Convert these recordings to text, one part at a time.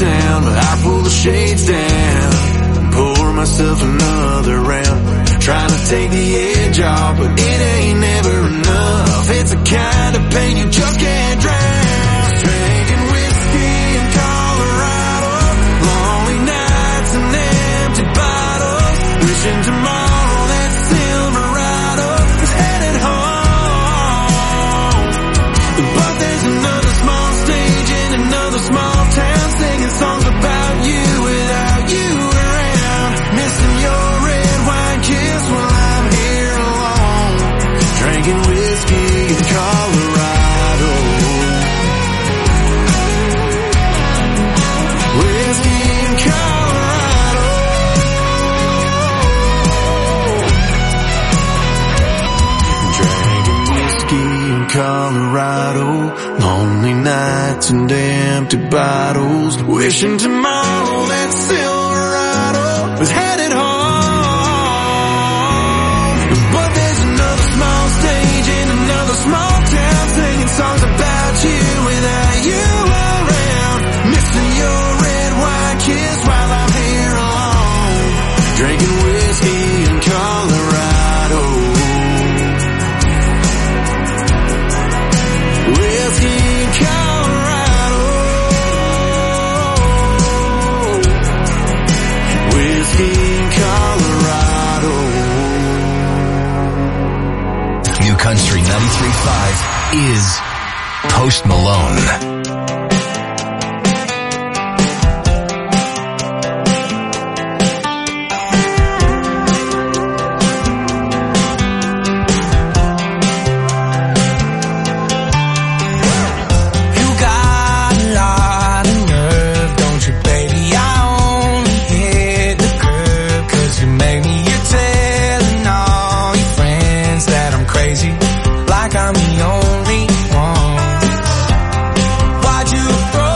town, but I pull the shades down and pour myself another round. Trying to take the edge off, but it ain't never enough. It's a kind of pain you just can't drown. Drinking whiskey in Colorado, lonely nights and empty bottles, wishing tomorrow that Silverado is headed home. But there's another small stage in another small town, singing songs about you without you around, missing your red wine kiss while I'm here alone, drinking whiskey in Colorado. Whiskey in Colorado. Drinking whiskey in Colorado, lonely nights and empty bottles, wishing tomorrow that Silverado was headed home. But there's another small stage in another small town, singing songs about you without you around, missing your red wine kiss while I'm here alone, drinking whiskey in Colorado. Whiskey in Colorado. Whiskey in Colorado. New Country 93.5 is Post Malone. I'm the only one. Why'd you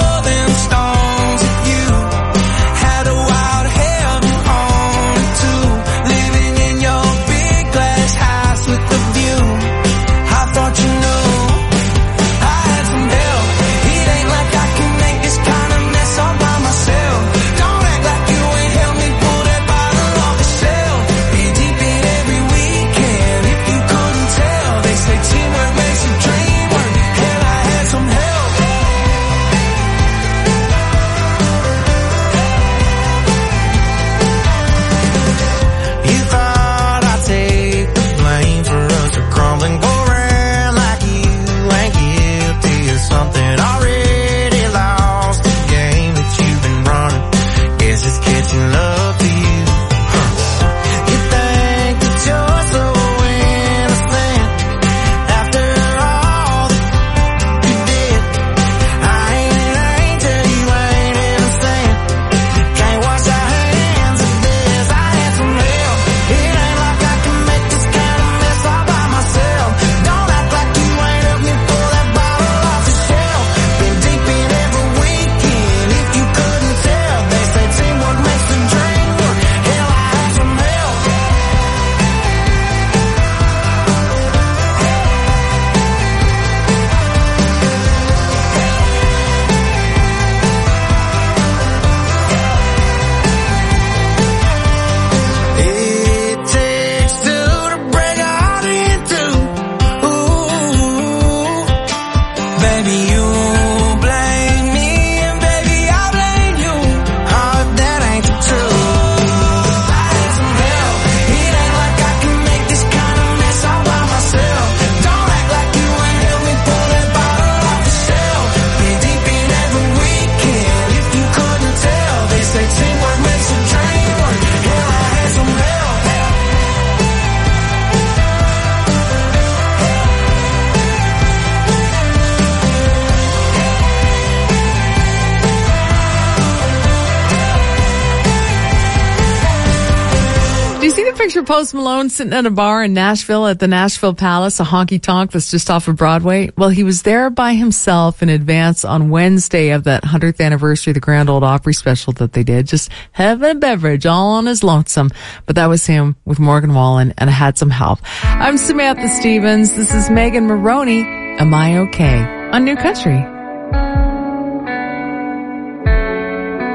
picture Post Malone sitting at a bar in Nashville at the Nashville Palace, a honky-tonk that's just off of Broadway? Well, he was there by himself in advance on Wednesday of that 100th anniversary of the Grand Ole Opry special that they did, just having a beverage all on his lonesome. But that was him with Morgan Wallen, and I had some help. I'm Samantha Stevens. This is Megan Maroney. Am I okay? On New Country.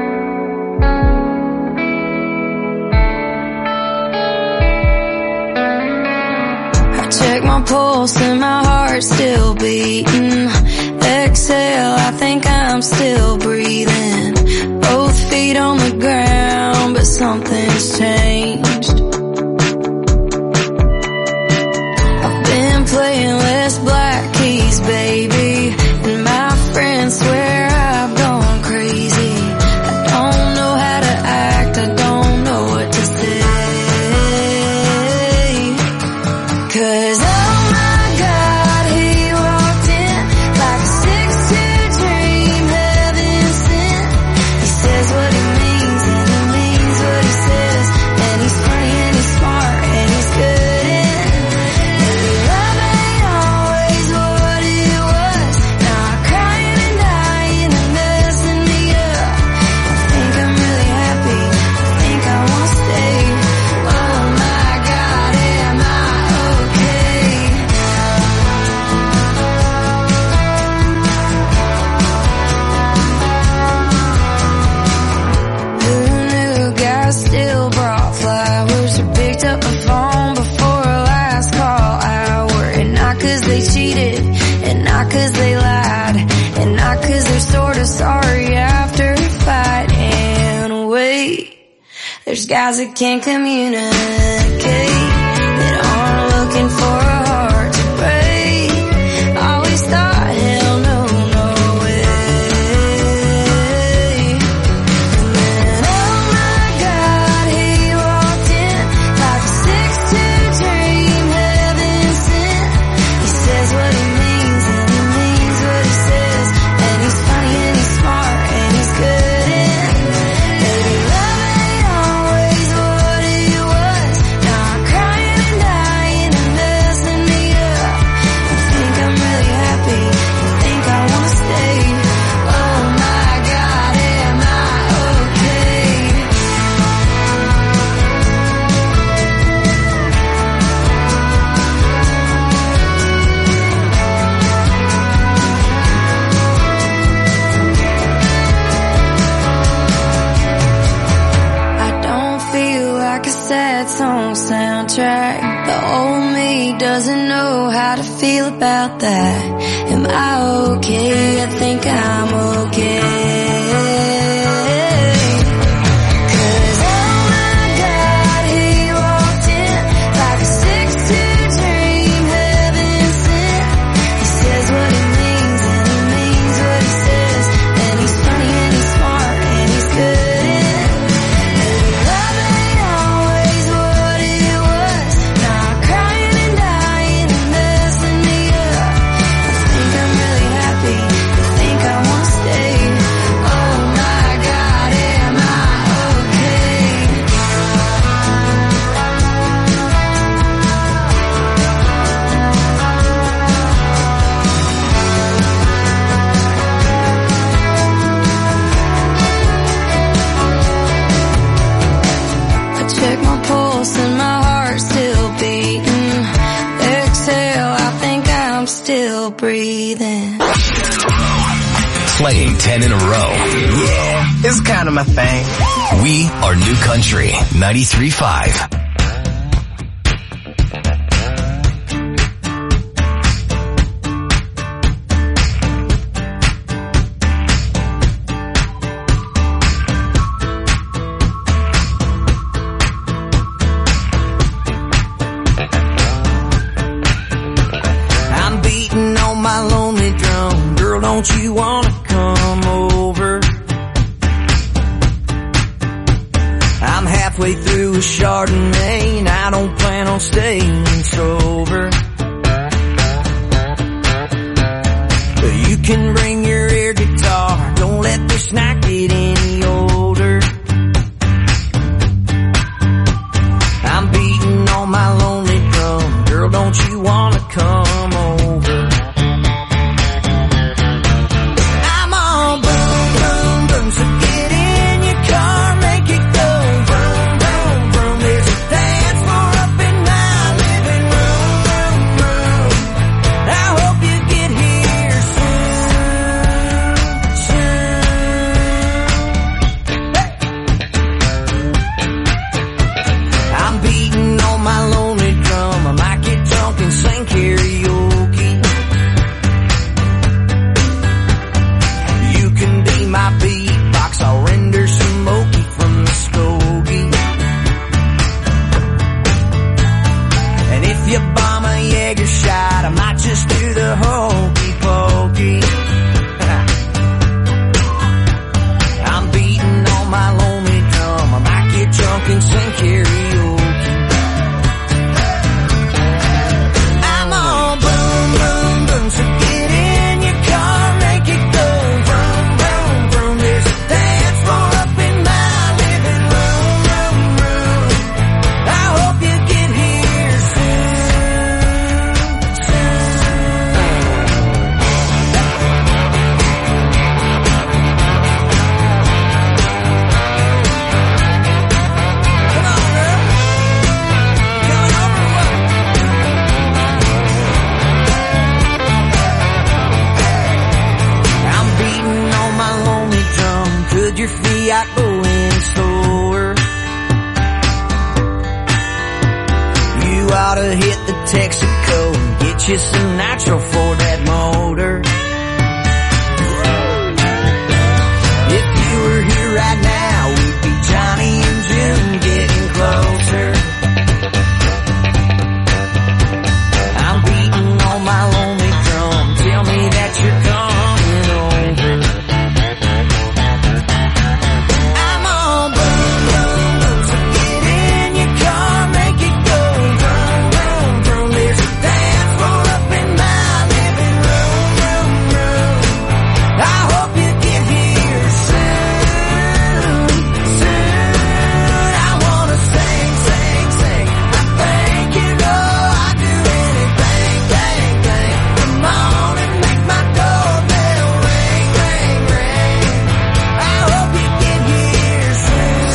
check my pulse and my heart's still beating. Exhale, I think I'm still breathing. Both feet on the ground, but something's changed. I've been playing less black keys, baby, and my friends swear I've gone crazy. I don't know how to act, I don't know what to say. 'Cause oh my God, he walked in like a 6'2" dream heaven sent. He says what he means and he means what he says, and he's funny and he's smart and he's good in. Maybe love ain't always what it was. Now I'm crying and dying and messing me up. I think I'm really happy, I think I wanna stay. Oh my God, am I okay? Who knew guys still brought flowers or picked up the phone before a last call hour? And not 'cause they cheated, and not 'cause they lied, and not 'cause they're sorta sorry after a fight. And wait, there's guys that can't communicate, that aren't looking for a heart to break. Always thought, hell no, no way. And then, oh my God, he walked in like a 6'2" dream heaven sent. He says what he means and he means what he says, and he's funny and he's smart and he's good in. Baby, love ain't always what it was. Now I'm crying and dying and messing me up. I think I'm really happy, I think I wanna stay. Oh my God, am I okay? I don't feel like a sad song soundtrack. The old me doesn't know how to feel about that. Am I okay? I think I'm okay. 'Cause oh my God, he walked in like a 6'2" dream heaven sent. He says what he means and he means what he says, and he's funny and he's smart and he's good in. Maybe love ain't always what it was. Now I'm crying and dying and messing me up. I think I'm really happy, I think I wanna stay. Oh my God, am I okay? I check my pulse and my heart's still beating. Exhale, I think I'm still breathing. Playing 10 in a row. Yeah, it's kind of my thing. We are New Country 93.5. I'm beating on my lonely drum. Girl, don't you wanna come over? I'm halfway through a Chardonnay and I don't plan on staying sober. But you can bring your air guitar, don't let this night get any older. I'm beating on my lonely drum. Girl, don't you wanna come over? I'm all boom, boom, boom, so get in your car, make it go vroom, vroom, vroom. There's a dance floor up in my living room, room, just a natural for that motor. If you were here right now, we'd be Johnny and June getting closer. I'm beating on my lonely drum. Tell me that you're coming over. I'm all boom, boom, boom. So get in your car, make it go vroom, vroom, vroom. There's a dance floor up in my living room, room, room. I hope you get here soon, soon. I wanna sing, sing, sing. I think you know I'd do anything, bang, bang. Come on and make my doorbell ring, ring, ring. I hope you get here soon,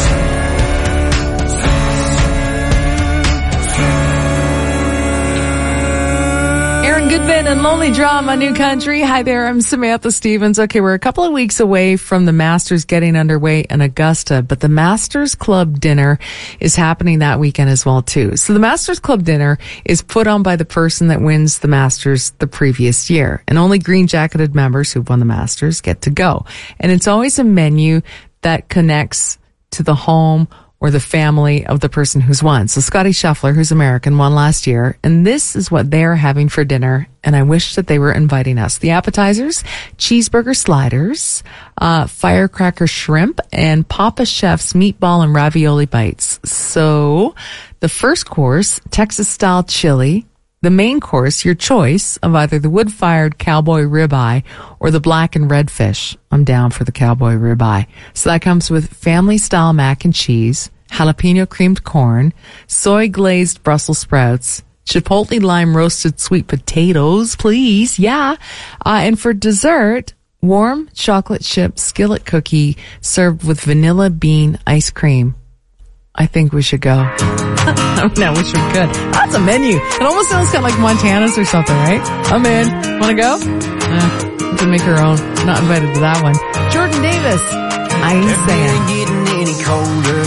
Aaron Goodman and Lonely Drum on New Country. Hi there, I'm Samantha Stevens. Okay, we're a couple of weeks away from the Masters getting underway in Augusta, but the Masters Club dinner is happening that weekend as well too. So the Masters Club dinner is put on by the person that wins the Masters the previous year, and only green jacketed members who've won the Masters get to go. And it's always a menu that connects to the home or the family of the person who's won. So Scotty Scheffler, who's American, won last year, and this is what they're having for dinner, and I wish that they were inviting us. The appetizers, cheeseburger sliders, firecracker shrimp, and Papa Chef's meatball and ravioli bites. So the first course, Texas-style chili. The main course, your choice of either the wood-fired cowboy ribeye or the black and red fish. I'm down for the cowboy ribeye. So that comes with family-style mac and cheese, jalapeno creamed corn, soy-glazed Brussels sprouts, chipotle lime roasted sweet potatoes, please, yeah. And for dessert, warm chocolate chip skillet cookie served with vanilla bean ice cream. I think we should go. No, we should good. That's a menu. It almost sounds kind of like Montana's or something, right? I'm in. Want to go? We can make our own. Not invited to that one. Jordan Davis. I ain't saying. Getting any colder,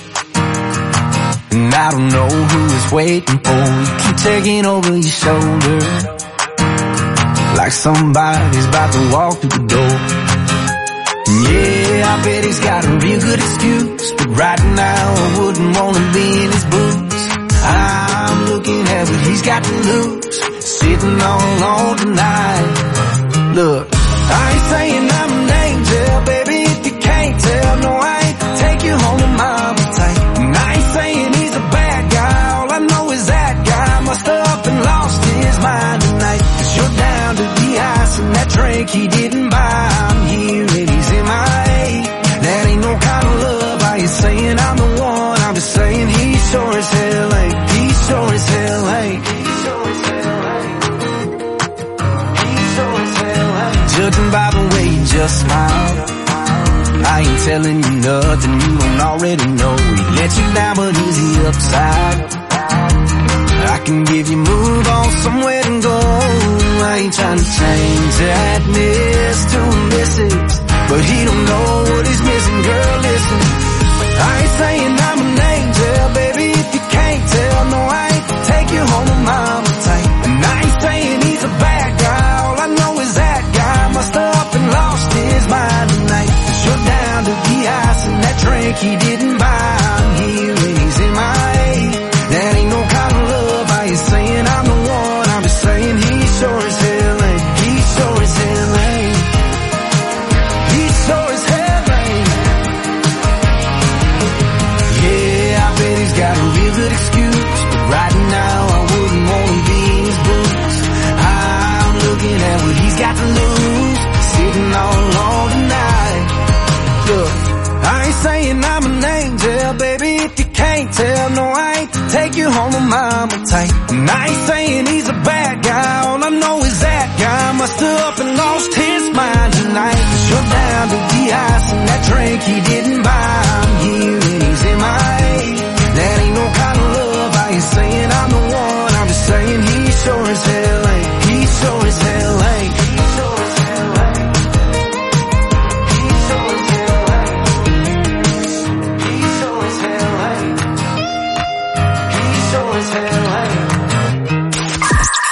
and I don't know who is waiting for you. Keep taking over your shoulder, like somebody's about to walk through the door. Yeah, I bet he's got a real good excuse, but right now I wouldn't want to be in his boots. I'm looking at what he's got to lose, sitting all alone tonight. Look, I ain't saying I'm an angel, baby, if you can't tell. No, I ain't take you home to mama tight. And I ain't saying he's a bad guy, all I know is that guy must have up and lost his mind tonight. 'Cause you're down to the ice and that drink he didn't buy. I'm here and he's in my A. That ain't no kind of love. Are you saying I'm the one? I'm just saying he sure as hell ain't. He sure as hell ain't. He sure as hell ain't. He sure as hell ain't. Judging by the way you just smiled, I ain't telling you nothing you don't already know. He let you down, but is he upside? I can give you move on somewhere to go. I ain't trying to change that miss to a missus, but he don't know what he's missing, girl, listen. I ain't saying I'm an angel, baby, if you can't tell. No, I ain't take you home to mama tight. And I ain't saying he's a bad guy, all I know is that guy must have up and lost his mind tonight. 'Cause you're down to the ice and that drink he didn't buy. I'm here and he's in my A. That ain't no kind of love. Are you saying I'm the one? I'm just saying he sure as hell ain't. He sure as hell ain't. He sure as hell ain't. Yeah, I bet he's got a real good excuse, but right now I wouldn't want to be in his boots. I'm looking at what he's got to lose, sitting all alone tonight. Look, I ain't saying I'm an angel, baby, if you can't tell. No, I ain't take you home to mama tight. And I ain't saying he's a bad guy, all I know is that guy must have up and lost his mind tonight. 'Cause you're down to the ice and that drink he didn't buy. I'm here and he's in my A. That ain't no kind of love. Are you saying I'm the one? I'm just saying he sure as hell ain't. He sure as hell ain't. He sure as hell ain't. He sure as hell ain't. He sure as hell ain't. He sure as hell ain't.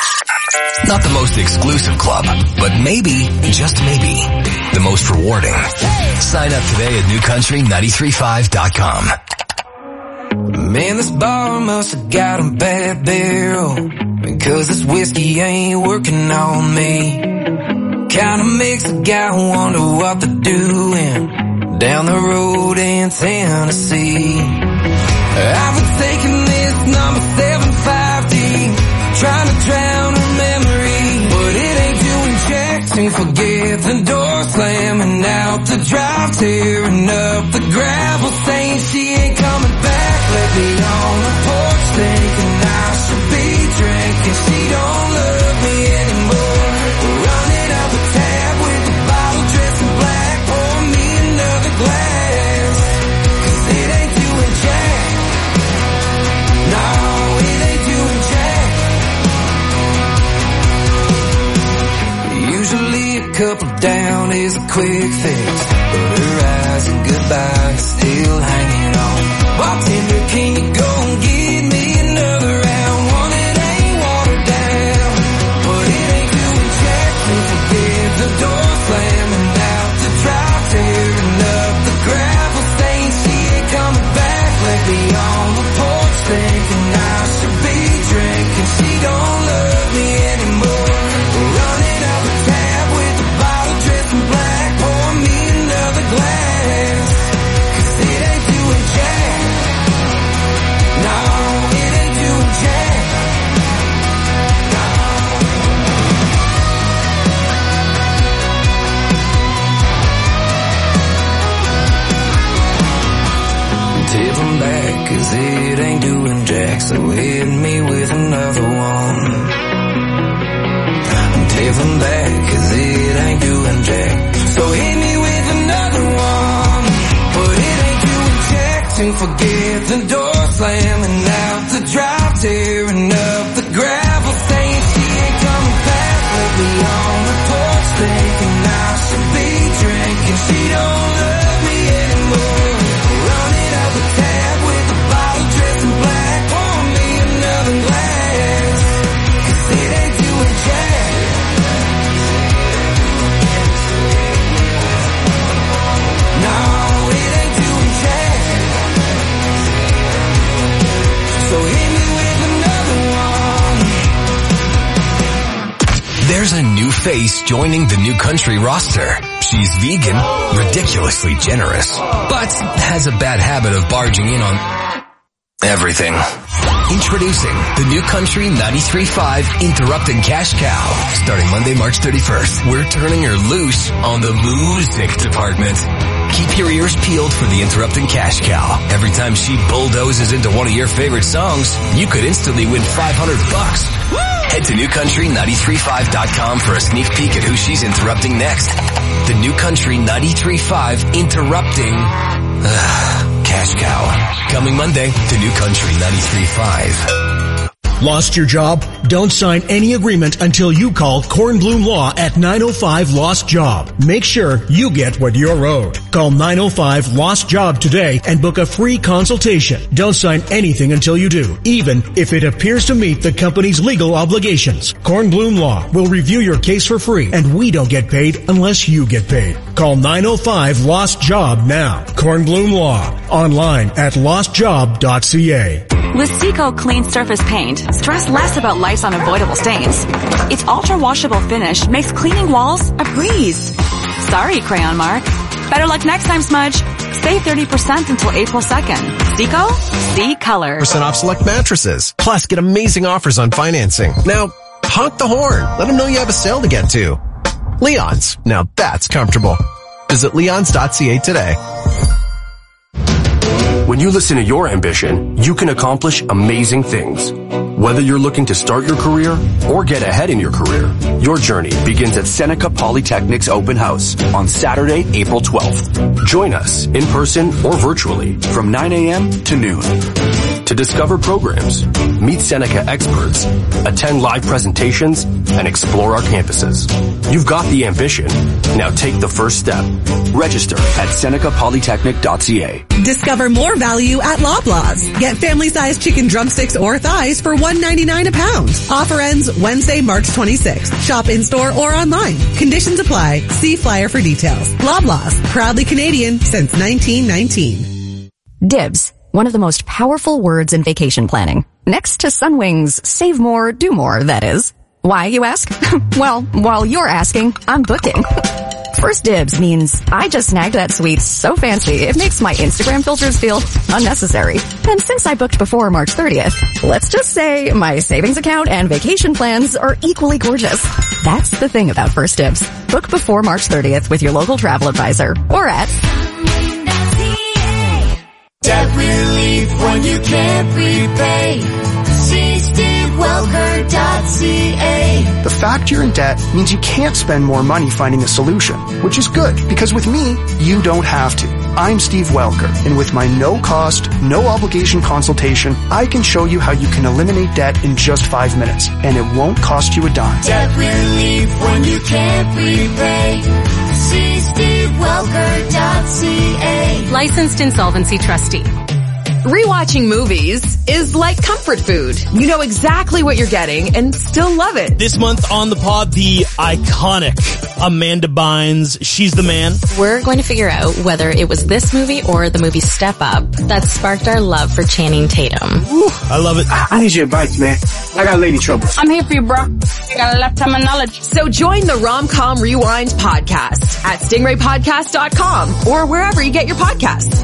Not the most exclusive club, but maybe, just maybe, the most rewarding. Sign up today at newcountry935.com. Man, this bar must have got a bad barrel, because this whiskey ain't working on me. Kinda makes a guy wonder what they're doing down the road in Tennessee. I've been taking this number 750, trying to drown her memory, but it ain't doing jack to forget the door slamming out the drive, tearing up the gravel, saying she ain't coming back. Let me on the porch thinking I should be drinking. She don't love me anymore. Running up a tab with a bottle dressed in black. Pour me another glass, 'cause it ain't doing jack. No, it ain't doing jack. Usually a couple down is a quick fix, but her eyes are goodbye still hanging on. Bartender, can you go and give me another round? One that ain't watered down, but it ain't doing jack to forget the door slamming out the drive, tearing up the gravel, saying she ain't coming back. Let me on the porch thinking I should be drinking. She don't love me anymore. Running up a tab with a bottle dressed in black. Pour me another glass, 'cause it ain't doing jack. No, it ain't doing jack. No. Tip 'em back, 'cause it ain't doing jack, so hit me with another one. Tip 'em back, 'cause it ain't doing jack, so hit me with another one. But it ain't doing jack to forget the door slamming out the drive, tearing up the gravel, saying she ain't coming back. Let me on the porch thinking I should be drinking. She don't love me anymore. Running up a tab with a bottle dressed in black. Pour me another glass, 'cause it ain't doing jack. No, it ain't doing jack. So hit me with another one. There's a new face joining the New Country roster. She's vegan, ridiculously generous, but has a bad habit of barging in on everything. Introducing the New Country 93.5 Interrupted Cash Cow. Starting Monday, March 31st, we're turning her loose on the music department. Keep your ears peeled for the Interrupted Cash Cow. Every time she bulldozes into one of your favorite songs, you could instantly win $500. Head to newcountry935.com for a sneak peek at who she's interrupting next. The New Country 93.5 Interrupting Cash Cow. Coming Monday to New Country 93.5. Lost your job? Don't sign any agreement until you call Kornblum Law at 905 Lost Job. Make sure you get what you're owed. Call 905 Lost Job today and book a free consultation. Don't sign anything until you do, even if it appears to meet the company's legal obligations. Kornblum Law will review your case for free, and we don't get paid unless you get paid. Call 905 Lost Job now. Kornblum Law. Online at lostjob.ca. With Seco Clean Surface Paint, stress less about life's unavoidable stains. Its ultra-washable finish makes cleaning walls a breeze. Sorry, Crayon Mark. Better luck next time, Smudge. Save 30% until April 2nd. Seco? See color. % off select mattresses. Plus, get amazing offers on financing. Now, honk the horn. Let them know you have a sale to get to. Leon's. Now that's comfortable. Visit leons.ca today. When you listen to your ambition, you can accomplish amazing things. Whether you're looking to start your career or get ahead in your career, your journey begins at Seneca Polytechnic's open house on Saturday, April 12th. Join us in person or virtually from 9 a.m. to noon. to discover programs, meet Seneca experts, attend live presentations, and explore our campuses. You've got the ambition. Now take the first step. Register at senecapolytechnic.ca. Discover more value at Loblaws. Get family-sized chicken drumsticks or thighs for $1.99 a pound. Offer ends Wednesday, March 26th. Shop in-store or online. Conditions apply. See flyer for details. Loblaws, proudly Canadian since 1919. Dibs, one of the most powerful words in vacation planning. Next to Sunwing's save more, do more, that is. Why, you ask? Well, while you're asking, I'm booking. First dibs means I just snagged that suite so fancy it makes my Instagram filters feel unnecessary. And since I booked before March 30th, let's just say my savings account and vacation plans are equally gorgeous. That's the thing about First Dibs. Book before March 30th with your local travel advisor or at Debt relief when you can't repay. See SteveWelker.ca. The fact you're in debt means you can't spend more money finding a solution, which is good because with me, you don't have to. I'm Steve Welker, and with my no-cost, no-obligation consultation, I can show you how you can eliminate debt in just 5 minutes, and it won't cost you a dime. Debt relief when you can't repay. See SteveWelker.ca. Licensed insolvency trustee. Rewatching movies is like comfort food. You know exactly what you're getting and still love it. This month on the pod, the iconic Amanda Bynes, She's the Man. We're going to figure out whether it was this movie or the movie Step Up that sparked our love for Channing Tatum. Ooh, I love it. I need your advice, man. I got lady trouble. I'm here for you, bro. You got a lifetime of knowledge. So join the Rom-Com Rewind podcast at stingraypodcast.com or wherever you get your podcasts.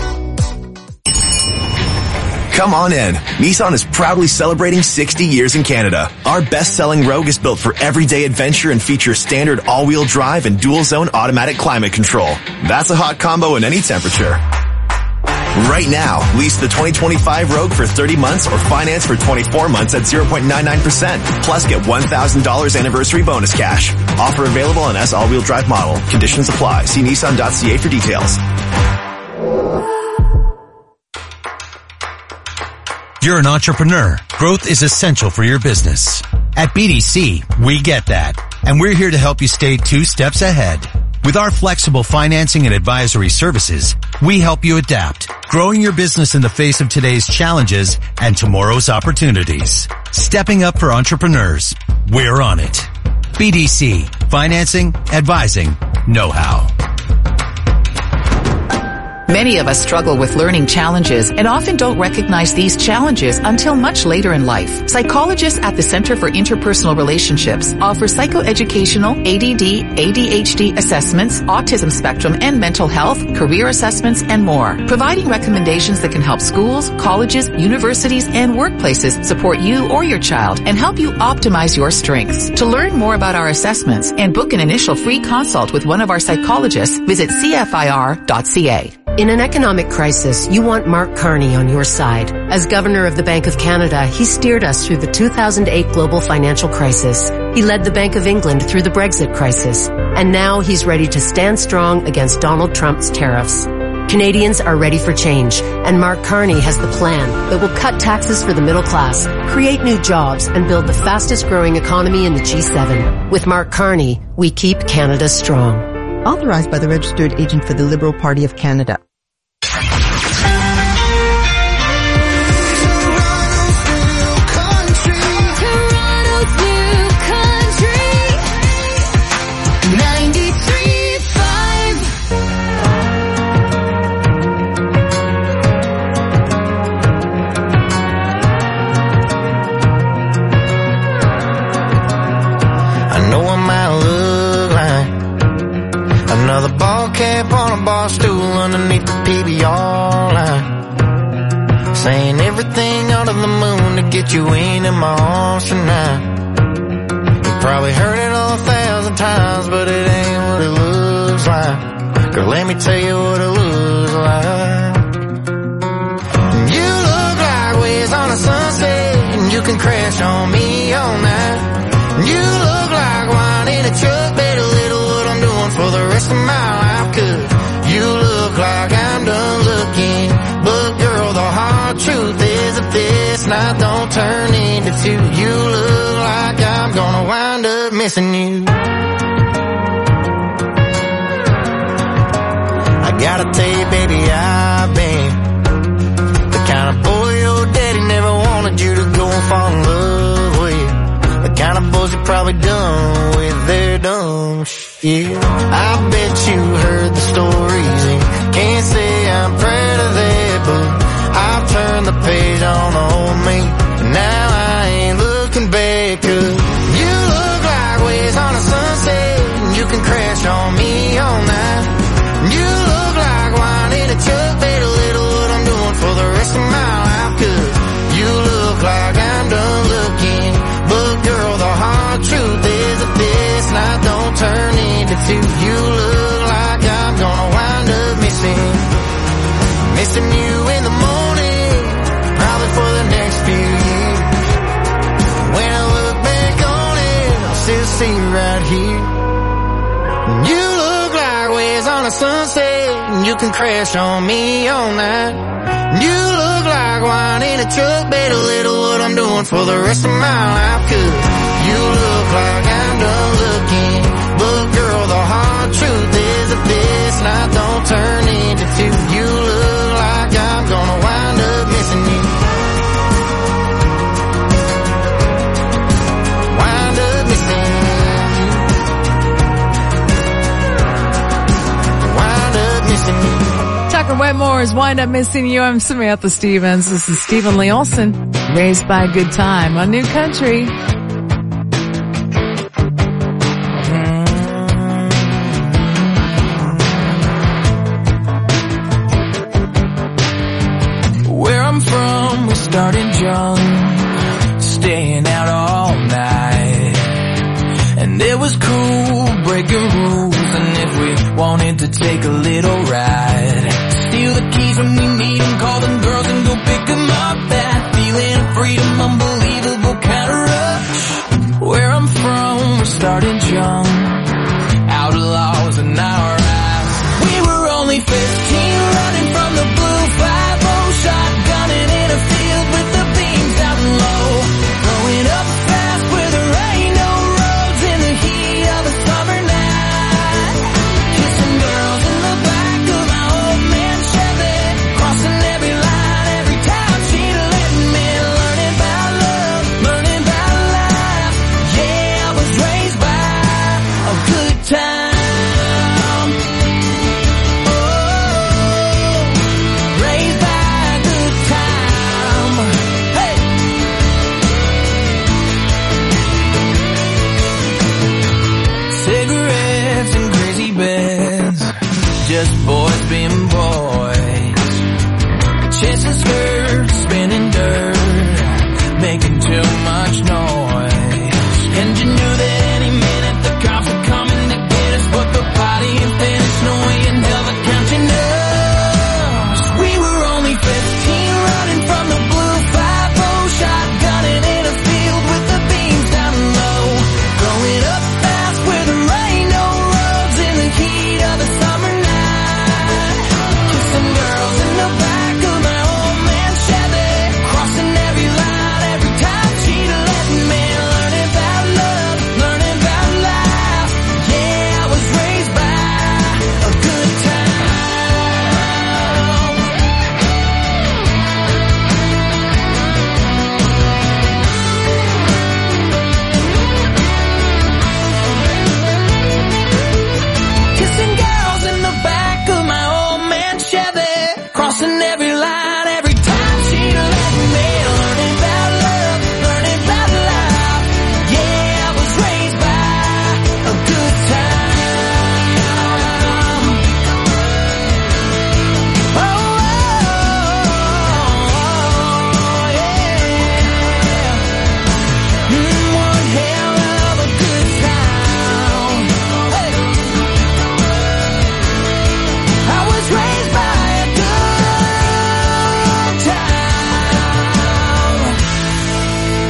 Come on in. Nissan is proudly celebrating 60 years in Canada. Our best-selling Rogue is built for everyday adventure and features standard all-wheel drive and dual-zone automatic climate control. That's a hot combo in any temperature. Right now, lease the 2025 Rogue for 30 months or finance for 24 months at 0.99%. Plus get $1,000 anniversary bonus cash. Offer available on S all-wheel drive model. Conditions apply. See Nissan.ca for details. You're an entrepreneur. Growth is essential for your business. At BDC, we get that. And we're here to help you stay 2 steps ahead. With our flexible financing and advisory services, we help you adapt, growing your business in the face of today's challenges and tomorrow's opportunities. Stepping up for entrepreneurs. We're on it. BDC. Financing, advising, know-how. Many of us struggle with learning challenges and often don't recognize these challenges until much later in life. Psychologists at the Center for Interpersonal Relationships offer psychoeducational, ADD, ADHD assessments, autism spectrum and mental health, career assessments, and more, providing recommendations that can help schools, colleges, universities, and workplaces support you or your child and help you optimize your strengths. To learn more about our assessments and book an initial free consult with one of our psychologists, visit CFIR.ca. In an economic crisis, you want Mark Carney on your side. As Governor of the Bank of Canada, he steered us through the 2008 global financial crisis. He led the Bank of England through the Brexit crisis. And now he's ready to stand strong against Donald Trump's tariffs. Canadians are ready for change, and Mark Carney has the plan that will cut taxes for the middle class, create new jobs, and build the fastest growing economy in the G7. With Mark Carney, we keep Canada strong. Authorized by the Registered Agent for the Liberal Party of Canada. Another ball cap on a bar stool underneath the PBR line, saying everything under the moon to get you in my arms tonight. You probably heard it 1,000 times, but it ain't what it looks like. Girl, let me tell you what it looks like. You look like waves on a sunset, and you can crash on me all night. You look like wine in a truck, better little what I'm doing for the rest of my life, 'cause you look like I'm done looking. But girl, the hard truth is need to too. You look like I'm gonna wind up missing you. I gotta tell you, baby, I've been the kind of boy your daddy never wanted you to go and fall in love with. The kind of boys you probably done with their dumb shit. I bet you heard the stories and can't say I'm proud of that, but I've turned the page on old me, and now I ain't looking back. 'Cause you look like waves on a sunset, and you can crash on me all night. You look like wine in a truck, baby, a little what I'm doing for the rest of my life. 'Cause you look like I'm done looking, but girl, the hard truth is that this night don't turn into two. You look like I'm gonna wind up missing you in the morning, probably for the next few years. When I look back on it, I'll still see you right here. You look like waves on a sunset, and you can crash on me all night. You look like wine in a truck, baby, a little what I'm doing for the rest of my life. 'Cause you look like I'm done looking, but girl, the hard truth is that this night don't turn into two. You look like I'm gonna wind up missing you. Wind up missing you. Wind up missing you. Tucker Wetmore's Wind Up Missing You. I'm Samantha Stevens. This is Stephen Lee Olson. Raised by a Good Time on New Country. Where I'm from, we started young, staying out all night. And it was cool, breaking rules. And if we wanted to take a little ride, steal the keys when we need them, call them girls and go pick them up. That feeling of freedom, unbelievable kind of rush. Where I'm from, we started young, outlaws in our eyes. We were only 15, running from the blue 5-0, shotgunning in a field with the beams down low. Growing up fast where there ain't no roads in the heat of a summer night. Kissing girls in the back of my old man Chevy, crossing every line every time she'd let me. Learning about love, learning about life. Yeah, I was raised by a good time. Raised by a good time. Hey! Cigarettes and crazy beds, just boys being boys. Chasing skirts, spinning dirt, making too much noise. And you knew that any minute the cops were coming to get us, but the party and finished, no way in hell they're counting us. We were only 15, running from the blue 5-0, shotgunning in a field with the beams down low. Growing up fast where there ain't no roads in the heat of the summer night. Kissing girls in the back of my old man Chevy, crossing every line every time she'd let me. Learning about love, learning about life. Yeah, I was raised by a good time. Kissing girls in the back of my old man Chevy, crossing every line every time she'd let me. Learning about love, learning about life. Yeah, I was raised by a good time. Oh, yeah. One hell of a good time. Hey. I was raised by a good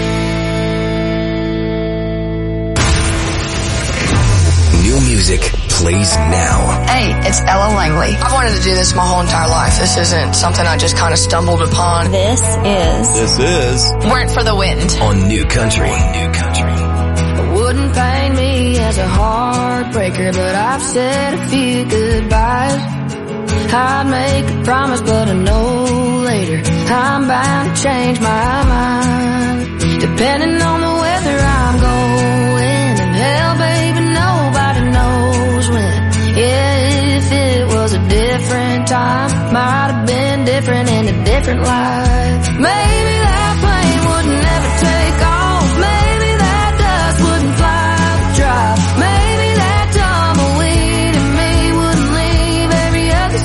time. New music plays now. Hey, it's Ella Langley. I've wanted to do this my whole entire life. This isn't something I just kind of stumbled upon. This is Weren't for the Wind. On New Country. It wouldn't pain me as a heartbreaker, but I've said a few goodbyes. I'd make a promise, but I know later I'm bound to change my mind. Depending on the weather I'm going, and hell, baby, nobody knows when. Yeah, if it was a different time, might have been different in a different life. Maybe that plane would never take off. Maybe that dust wouldn't fly the drive. Maybe that tumbleweed in me wouldn't leave every other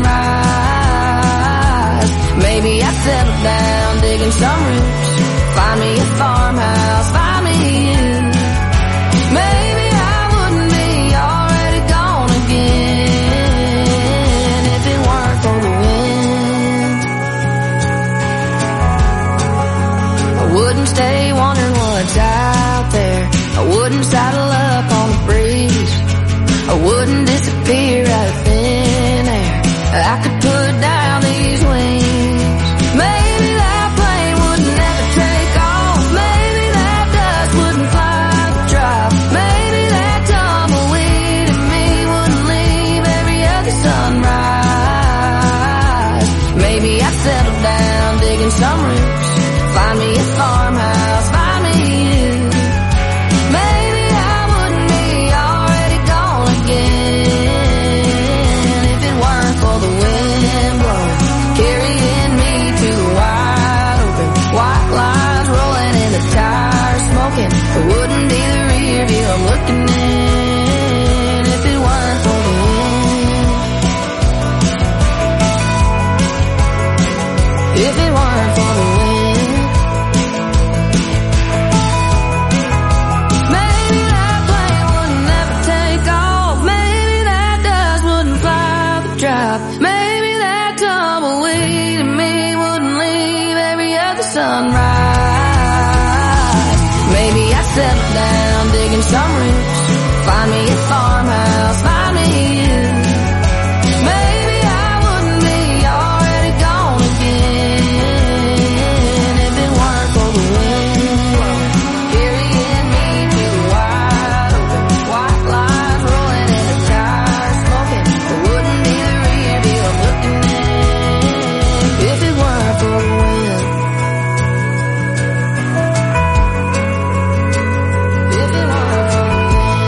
sunrise. Maybe I'd settle down digging some roots, find me a farmhouse, find me you. Maybe I wouldn't be already gone again if it weren't for the wind. I wouldn't stay wondering what's out there. I wouldn't saddle up on the breeze. I wouldn't disappear out of thin air. I could put down these wings. Maybe that plane would never take off. Maybe that dust wouldn't fly the drive. Maybe that tumbleweed in me wouldn't leave every other sunrise. Maybe I'd settle down digging some roots, find me a farmhouse, find me you. Maybe I wouldn't be already gone again if it weren't for the wind blowing, carrying me to the wide open. White lines rolling in the tires, smoking. It wouldn't be the rear view I'm looking in if it weren't for the wind. If it weren't for the wind. Maybe that plane would never take off. Maybe that dust wouldn't fly the drive. Maybe that tumbleweed in me wouldn't leave every other sunrise. Maybe I'd settle down digging some roots, find me a farmhouse, find me you. Maybe I wouldn't be already gone again if it weren't for the wind carrying me to the wide open. White lines rolling in the tires, smoking. It wouldn't be the rear view I'm looking in if it weren't for the wind. If it weren't for the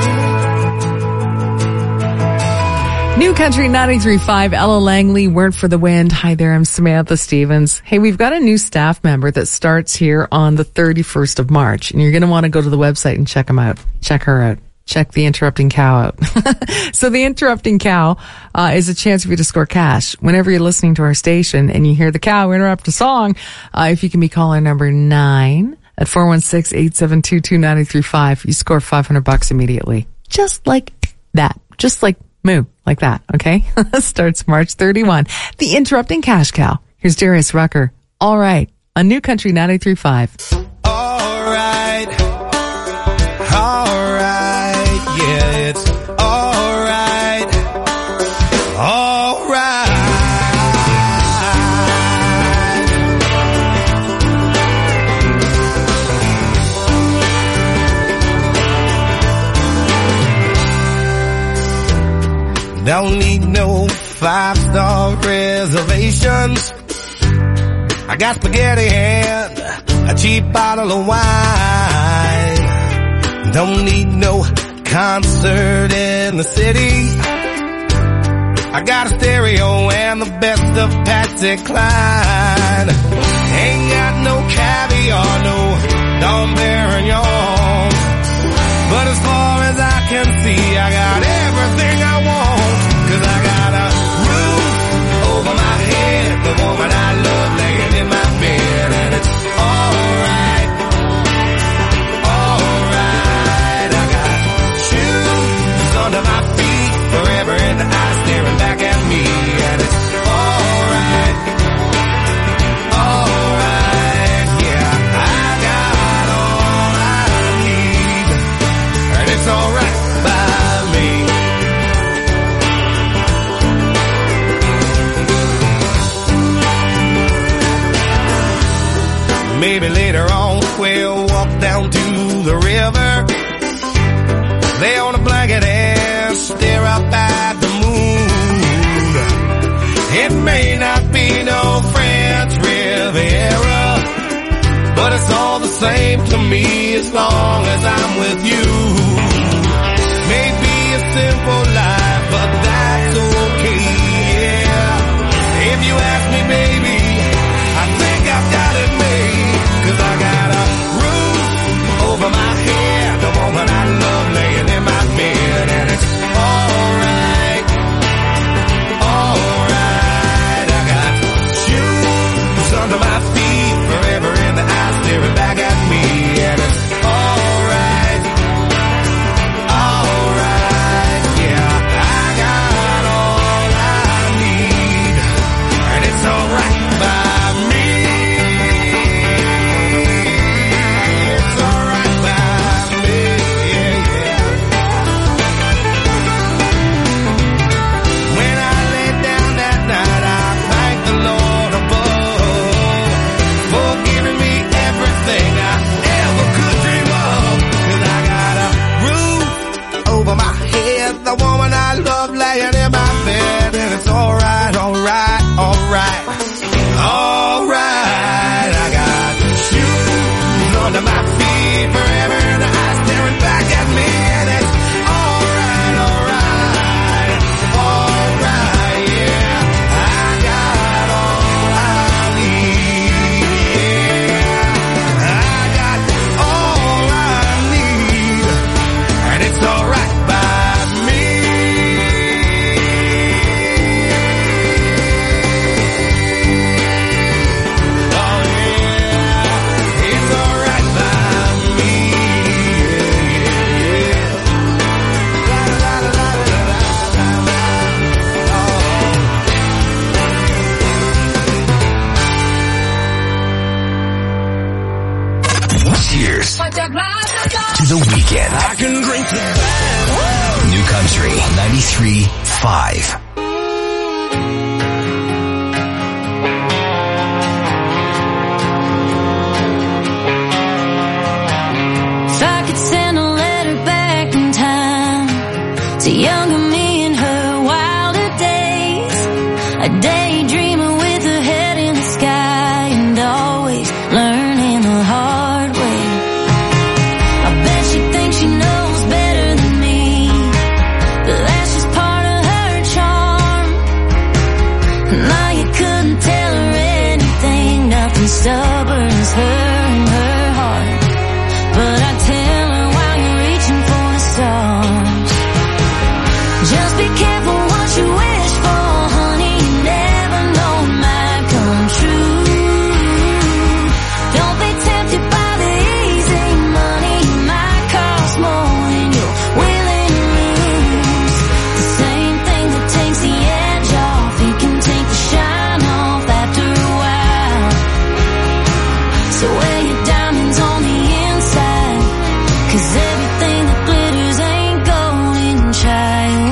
New Country 93.5, Ella Langley, Weren't for the Wind. Hi there, I'm Samantha Stevens. Hey, we've got a new staff member that starts here on the 31st of March, and you're going to want to go to the website and check him out. Check her out. Check the Interrupting Cow out. So the Interrupting Cow is a chance for you to score cash. Whenever you're listening to our station and you hear the cow interrupt a song, if you can be caller number 9 at 416-872-2935, you score $500 immediately. Just like that. Just like moo, like that, okay? Starts March 31. The Interrupting Cash Cow. Here's Darius Rucker. All right. On New Country 93.5. All right, yeah, it's all right, all right. Don't need no 5-star reservations. I got spaghetti and a cheap bottle of wine. Don't need no concert in the city. I got a stereo and the best of Patsy Cline. Ain't got no caviar, no Dom Perignon. But as far as I can see, I got everything I want. 'Cause I got a roof over my head, the woman I love laying in my bed, and it's alright, alright. I got shoes under my feet, forever in the eyes staring back at me, and it's alright, alright. Yeah, I got all I need, and it's alright by me. me as long as I'm with you. Maybe a simple life, but that's okay, yeah. If you ask me, baby, I think I've got it made. 'Cause I got a roof over my head, the woman I love laying in my bed, and it's alright, alright. I got shoes under my feet, forever in the eyes staring back at me, and it's alright, alright, yeah. I got all I need, and it's alright by me. It's alright by me, yeah, yeah. When I lay down that night, I thank the Lord above for giving me everything I ever could dream of. 'Cause I got a roof over my head, the woman I love laying in my bed, and it's alright, alright, alright, alright. I got shoes under my feet, forever in the eyes staring back at me, and it's alright, alright, alright, yeah. I got all I need, yeah. I got all I need, and it's alright by me. Oh yeah, it's alright by me, yeah, yeah. La la la la la la la la. Cheers to the weekend. I can drink to that. New Country 93.5. If I could send a letter back in time to younger me in her wilder days, a daydreamer with her head in the sky and always learning the hard way. I bet she thinks she knows better than me, but that's just part of her charm. Now you couldn't tell her anything, nothing stubborn as her and her heart. But I tell her while you're reaching for the stars, just be careful what you wish for, honey. You never know it might come true. Don't be tempted by the easy money. It might cost more than you're willing to lose. The same thing that takes the edge off, it can take the shine off after a while. So wear your diamonds on the inside, 'cause everything that glitters ain't golden, child.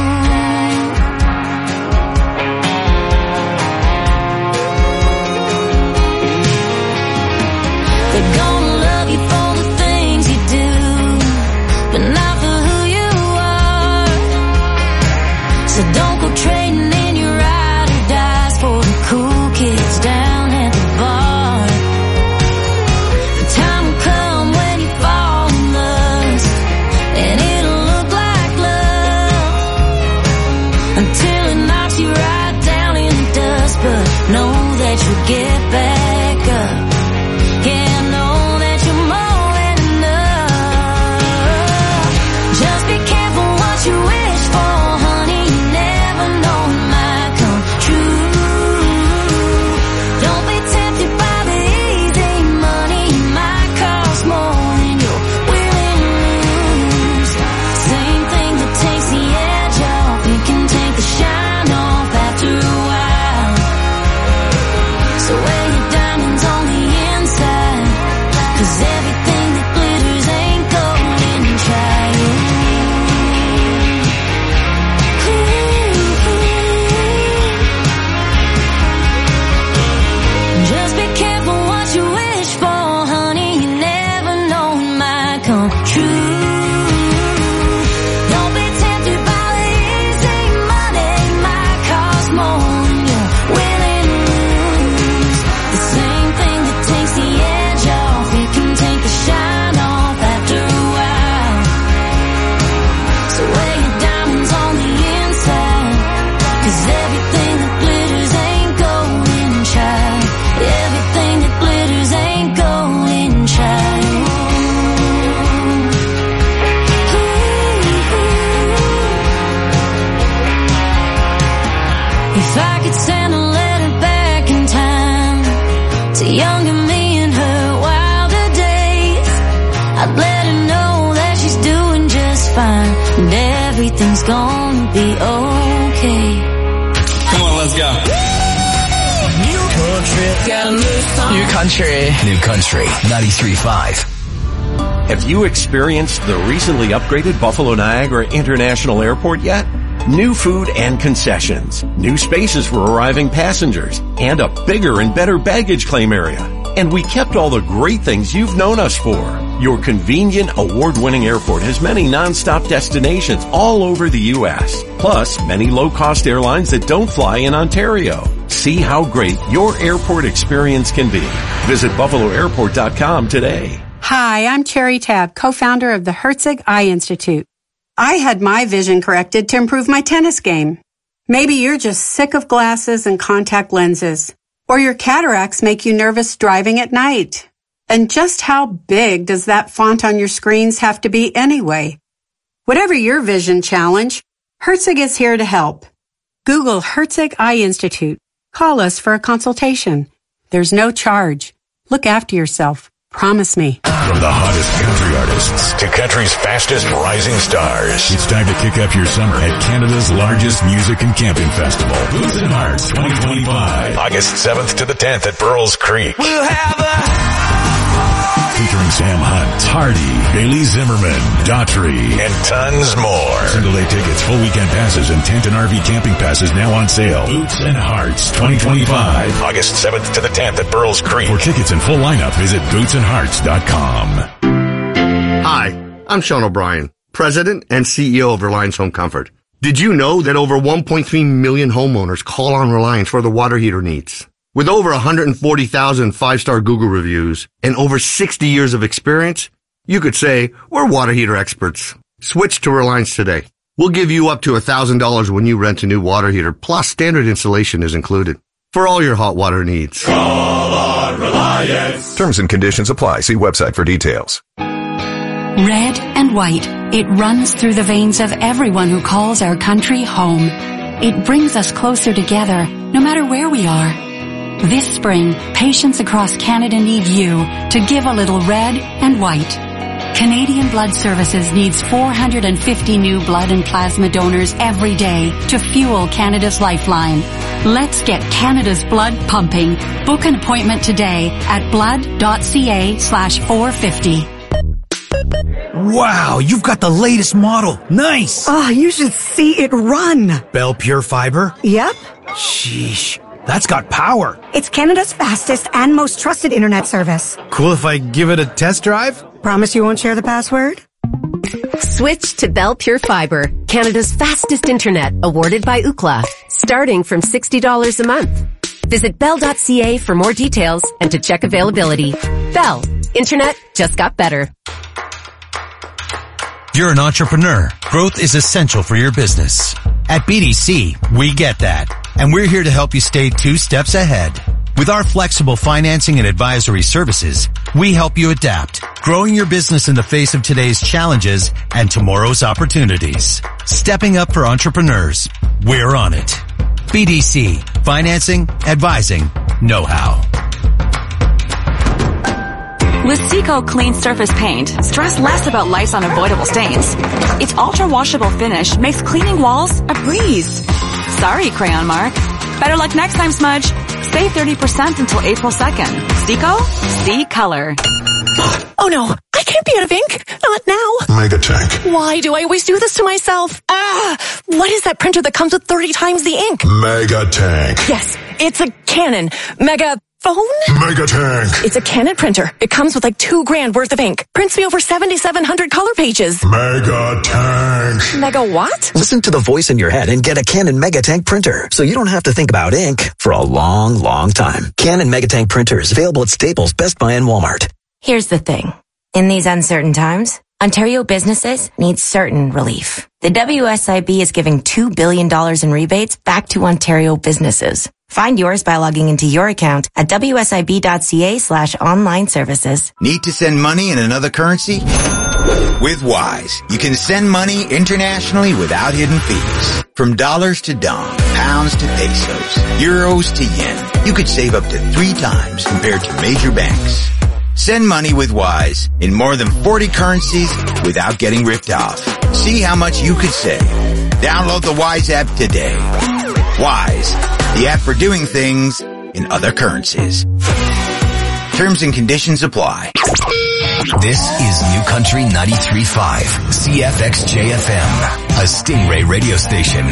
They're gonna love you for the things you do, but not for who you are. So don't go trading in your ride or dies for the cool kids down at the bar. The time will come when you fall in lust, and it'll look like love until it knocks you right down in the dust. But know that you'll get back up. Yeah, know that you're more than enough. Just be careful what you wish for, honey. You never know it might come true. Don't be tempted by the easy money. It might cost more than you're willing to lose. Same thing that takes the edge off, it can take the shine off after a while. So wear your If I could send a letter back in time to younger me in her wilder days, I'd let her know that she's doing just fine and everything's gonna be okay. Come on, let's go. New Country 93.5. Have you experienced the recently upgraded Buffalo Niagara International Airport yet? New food and concessions, new spaces for arriving passengers, and a bigger and better baggage claim area. And we kept all the great things you've known us for. Your convenient, award-winning airport has many non-stop destinations all over the U.S., plus many low-cost airlines that don't fly in Ontario. See how great your airport experience can be. Visit BuffaloAirport.com today. Hi, I'm Cherry Tabb, co-founder of the Herzig Eye Institute. I had my vision corrected to improve my tennis game. Maybe you're just sick of glasses and contact lenses, or your cataracts make you nervous driving at night. And just how big does that font on your screens have to be anyway? Whatever your vision challenge, Herzig is here to help. Google Herzig Eye Institute. Call us for a consultation. There's no charge. Look after yourself. Promise me. From the hottest country artists to country's fastest rising stars, it's time to kick up your summer at Canada's largest music and camping festival, Boots and Hearts 2025. August 7th to the 10th at Burles Creek. We'll have featuring Sam Hunt, Hardy, Bailey Zimmerman, Daughtry, and tons more. Single-day tickets, full weekend passes, and tent and RV camping passes now on sale. Boots and Hearts 2025. August 7th to the 10th at Burles Creek. For tickets and full lineup, visit bootsandhearts.com. Hi, I'm Sean O'Brien, President and CEO of Reliance Home Comfort. Did you know that over 1.3 million homeowners call on Reliance for their water heater needs? With over 140,000 five-star Google reviews and over 60 years of experience, you could say we're water heater experts. Switch to Reliance today. We'll give you up to $1,000 when you rent a new water heater, plus standard installation is included. For all your hot water needs. Call on Reliance. Terms and conditions apply. See website for details. Red and white. It runs through the veins of everyone who calls our country home. It brings us closer together, no matter where we are. This spring, patients across Canada need you to give a little red and white. Canadian Blood Services needs 450 new blood and plasma donors every day to fuel Canada's lifeline. Let's get Canada's blood pumping. Book an appointment today at blood.ca/450. Wow, you've got the latest model. Nice. Oh, you should see it run. Bell Pure Fiber? Yep. Sheesh. That's got power. It's Canada's fastest and most trusted internet service. Cool if I give it a test drive? Promise you won't share the password? Switch to Bell Pure Fiber, Canada's fastest internet, awarded by Ookla, starting from $60 a month. Visit bell.ca for more details and to check availability. Bell, internet just got better. You're an entrepreneur. Growth is essential for your business. At BDC, we get that. And we're here to help you stay 2 steps ahead. With our flexible financing and advisory services, we help you adapt, growing your business in the face of today's challenges and tomorrow's opportunities. Stepping up for entrepreneurs. We're on it. BDC. Financing, advising, know-how. With Seco Clean Surface Paint, stress less about life's unavoidable stains. Its ultra-washable finish makes cleaning walls a breeze. Sorry, Crayon Mark. Better luck next time, Smudge. Save 30% until April 2nd. Seco? See color. Oh no, I can't be out of ink. Not now. Megatank. Why do I always do this to myself? What is that printer that comes with 30 times the ink? Megatank. Yes, it's a Canon Megaphone? Megatank. It's a Canon printer. It comes with like $2,000 worth of ink. Prints me over 7,700 color pages. Megatank. Mega what? Listen to the voice in your head and get a Canon Megatank printer, so you don't have to think about ink for a long, long time. Canon Megatank printers available at Staples, Best Buy, and Walmart. Here's the thing. In these uncertain times, Ontario businesses need certain relief. The WSIB is giving $2 billion in rebates back to Ontario businesses. Find yours by logging into your account at wsib.ca/online services. Need to send money in another currency? With Wise, you can send money internationally without hidden fees. From dollars to dong, pounds to pesos, euros to yen, you could save up to 3 times compared to major banks. Send money with Wise in more than 40 currencies without getting ripped off. See how much you could save. Download the Wise app today. Wise, the app for doing things in other currencies. Terms and conditions apply. This is New Country 93.5, CFXJFM, a Stingray radio station.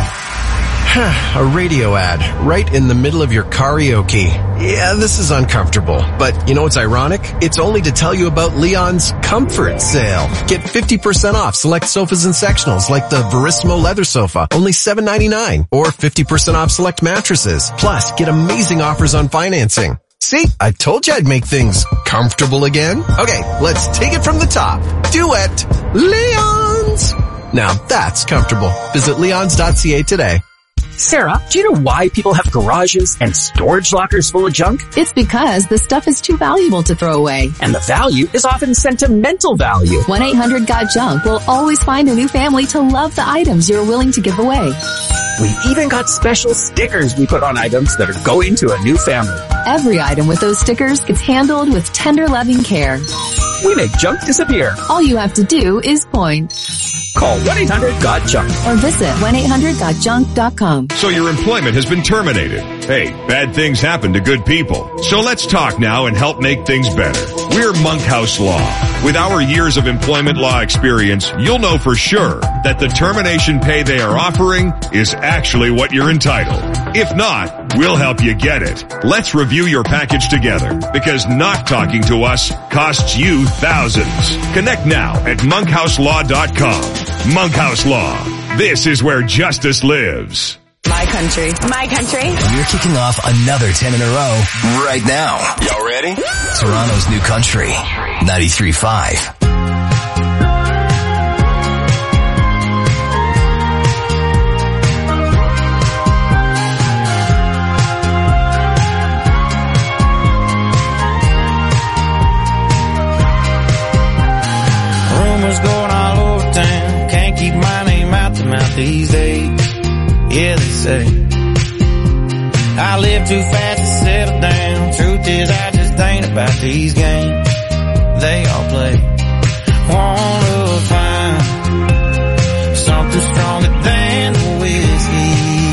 A radio ad right in the middle of your karaoke. Yeah, this is uncomfortable. But you know what's ironic? It's only to tell you about Leon's Comfort Sale. Get 50% off select sofas and sectionals like the Verissimo leather sofa, only $7.99. Or 50% off select mattresses. Plus, get amazing offers on financing. See, I told you I'd make things comfortable again. Okay, let's take it from the top. Duet, Leon's. Now that's comfortable. Visit leons.ca today. Sarah, do you know why people have garages and storage lockers full of junk? It's because the stuff is too valuable to throw away. And the value is often sentimental value. 1-800-GOT-JUNK will always find a new family to love the items you're willing to give away. We've even got special stickers we put on items that are going to a new family. Every item with those stickers gets handled with tender, loving care. We make junk disappear. All you have to do is point. Call 1-800-GOT-JUNK or visit 1-800-GOT-JUNK.com. So your employment has been terminated. Hey, bad things happen to good people. So let's talk now and help make things better. We're Monkhouse Law. With our years of employment law experience, you'll know for sure that the termination pay they are offering is actually what you're entitled. If not, we'll help you get it. Let's review your package together, because not talking to us costs you thousands. Connect now at monkhouselaw.com. Monkhouse Law. This is where justice lives. My country. My country. We're kicking off another 10 in a row right now. Y'all ready? Toronto's New Country 93.5. Rumors going all over town. Can't keep my name out the mouth these days. Yeah, they say I live too fast to settle down. Truth is, I just ain't about these games they all play. Wanna find something stronger than the whiskey.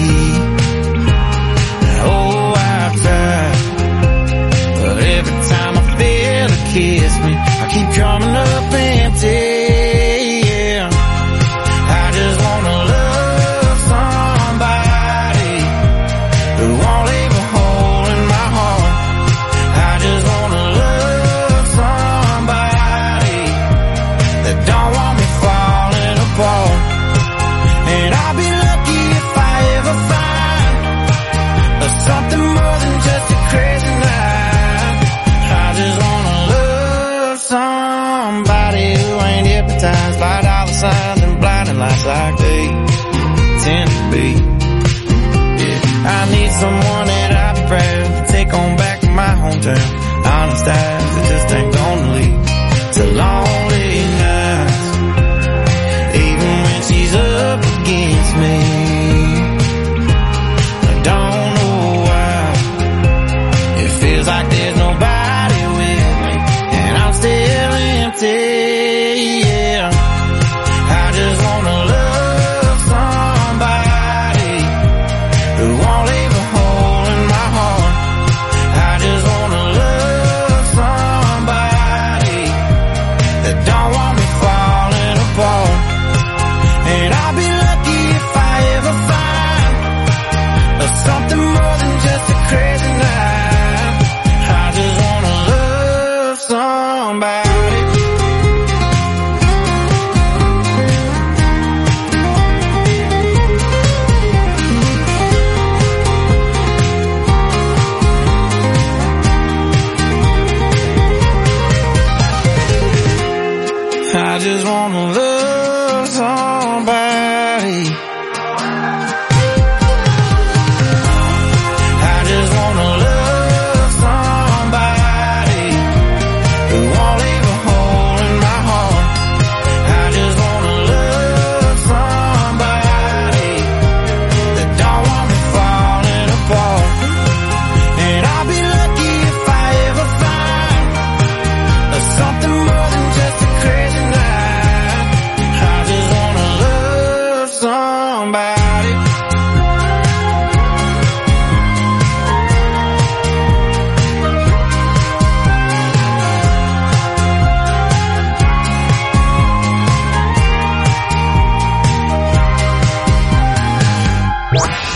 Oh, I've tried, but every time I feel a kiss me, I keep coming up empty. By dollar signs and blinding lights like they tend to be. Yeah, I need someone that I'd be proud to take on back to my hometown. Honest eyes that just ain't gonna lead to lonely nights. Even when she's up against me, I don't know why. It feels like there's nobody with me, and I'm still empty.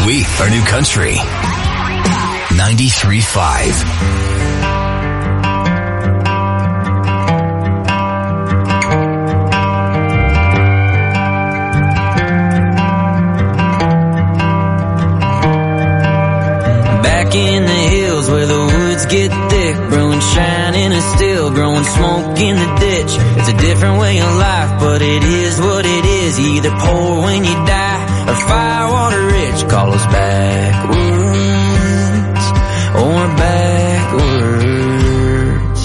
We are New Country 93.5. In the hills where the woods get thick, brewing shining and still growing smoke in the ditch. It's a different way of life, but it is what it is. You either poor when you die or firewater rich. Call us backwoods or backwards.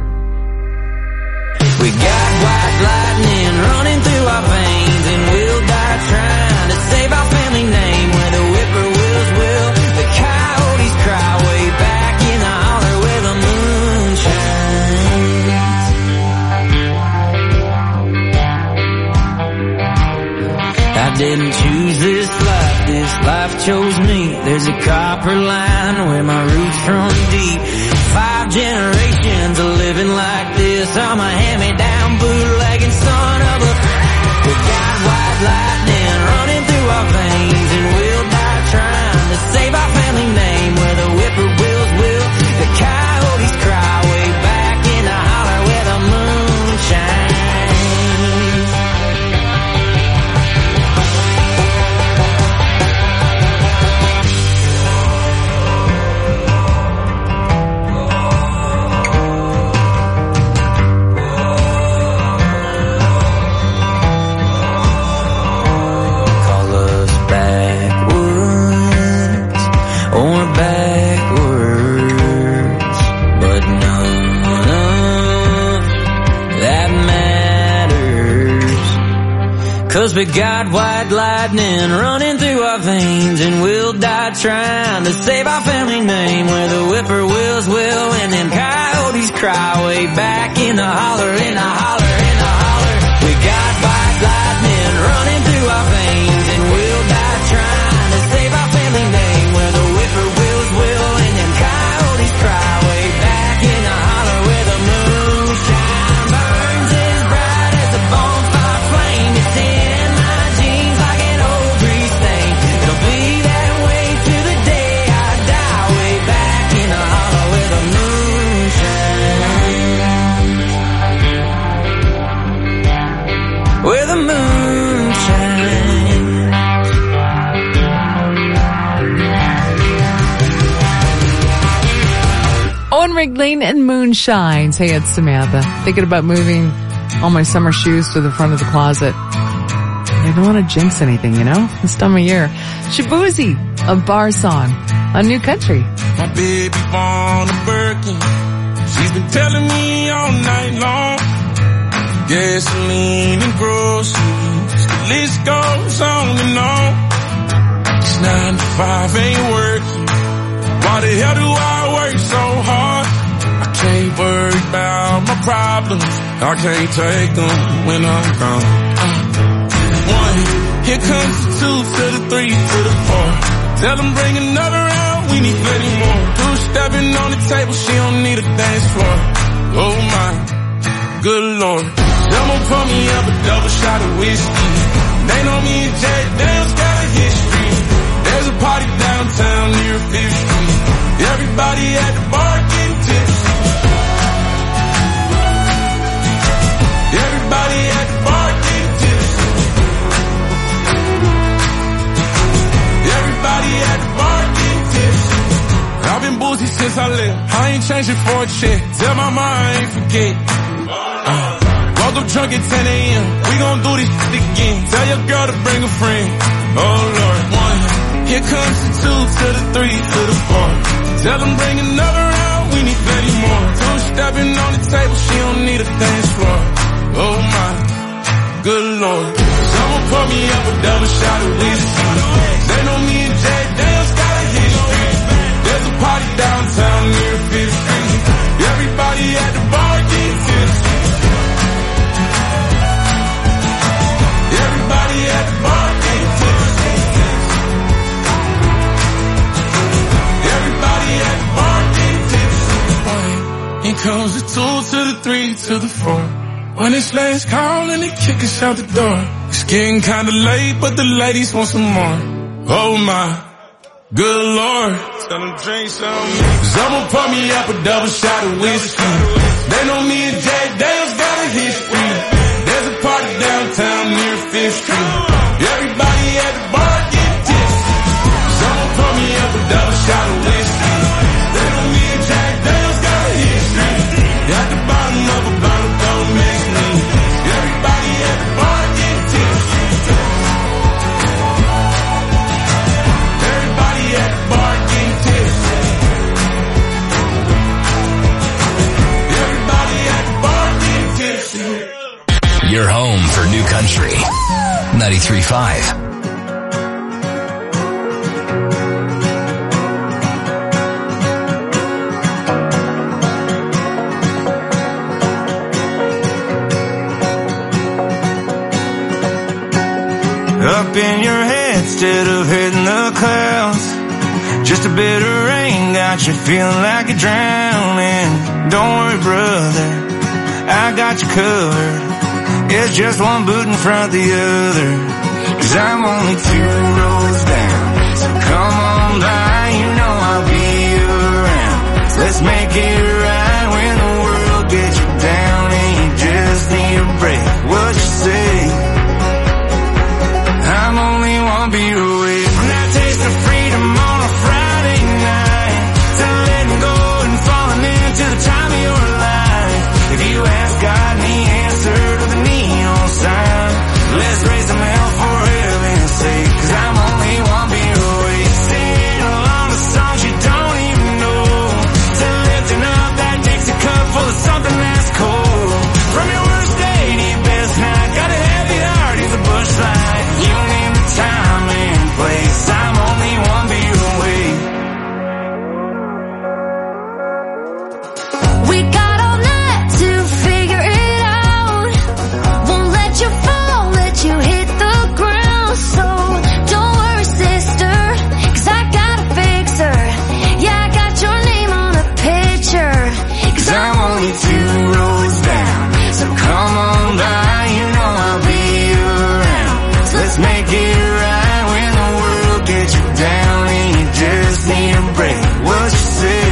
We got white lightning running through our veins, and we'll die trying to save our family name. Where the whippoorwills will, the coyotes cry way back in the holler where the moon shines. I didn't choose this life chose me. There's a copper line where my roots run deep. 5 generations of living like this. I'm a hand-me-down bootlegging son of a... We got white lightning running through our veins, and we'll die trying to save our family name. Where the whippoorwills will, the coyotes cry way back in the holler where the moon shines. Cause we got white lightning running through our veins, and we'll die trying to save our family name. Where the whippoorwills will, and them coyotes cry way back in the holler, in the holler, in the holler. We got white lightning running through our veins, and we'll die trying to save our family name. Where the whippoorwills will, and them coyotes cry way back in the holler where the moonshine burns as bright as a bonfire flame. It's in my jeans like an old grease stain. It'll be that way to the day I die, way back in the holler where the moonshine. Where the moonshine. Owen Ringling and Moonshines. Hey, it's Samantha. Thinking about moving all my summer shoes to the front of the closet. I don't want to jinx anything, you know? This time of year. Shabuzi, a bar song on New Country. My baby born a Birkin. She's been telling me all night long. Gasoline and groceries. The list goes on and on. This 9 to 5 ain't working. Why the hell do I work so hard? I can't worry about my problems. I can't take them when I'm gone. 1, here comes the 2 to the 3 to the 4. Tell them bring another round, we need plenty more. 2 stepping on the table, she don't need a dance floor. Oh my, good Lord. Someone pour me up a double shot of whiskey. They know me and Jack Daniels got a history. There's a party downtown near 5th Street. Everybody at the bar getting tipsy. Everybody at the bar getting tipsy. Everybody at the bar getting tipsy. I've been boozy since I left. I ain't changing for a check. Tell my mom I ain't forget. Woke up drunk at 10 a.m. We gon' do this shit again. Tell your girl to bring a friend. Oh Lord. 1, here comes the 2 to the 3 to the 4. Tell them bring another round, we need plenty more. 2 stepping on the table, she don't need a dance floor. Oh my, good Lord. Someone pour me up a double shot of whiskey. They know me and Jack Daniels got a history. There's a party downtown near 5th Street. Everybody at the bar getting tipsy. Everybody at the bar getting tipsy. Everybody at the bar getting tipsy. Here comes the 2 to the 3 to the 4. When it's last call and they kick us out the door. It's getting kinda late, but the ladies want some more. Oh my, Good Lord, tell them drink something. I'ma pour me up a double shot of whiskey. They know me and Jack Daniels got a history. There's a party downtown near 5th Street. Everybody at the bar get tipsy. I'ma pour me up a double shot of whiskey. They know me and Jack Daniels got a history. At the bottom of a bottle, don't mix me. Everybody at the bar get tipsy. Everybody at the bar get tipsy. Everybody at the bar get tipsy. Your home for New Country 93.5. Up in your head instead of hitting the clouds. Just a bit of rain got you feeling like you're drowning. Don't worry, brother, I got you covered. It's just one boot in front of the other. 'Cause I'm only 2 rows down. So come on by, you know I'll be around. Let's make it right when the world gets you down and you just need a break. What you say? I'm only one beer away from that taste of freedom on a Friday night. To letting go and falling into the time of your life. If you ask God and He answered with a neon sign, let's raise them hell for heaven's sake. 'Cause I'm only one beer away. Singing along the songs you don't even know. To lifting up that Dixie cup full of something that's cold. From your worst day to your best night, got a heavy heart, he's a bush light. You name the time and place, I'm only one beer away. We got all night to figure it out. Won't let you fall, let you hit the ground. So don't worry, sister, 'cause I got a fixer. Yeah, I got your name on a picture. 'Cause I'm only 2 rows down. So come on by, you know I'll be around. So let's make it right when the world gets you down and you just need a break. What you say?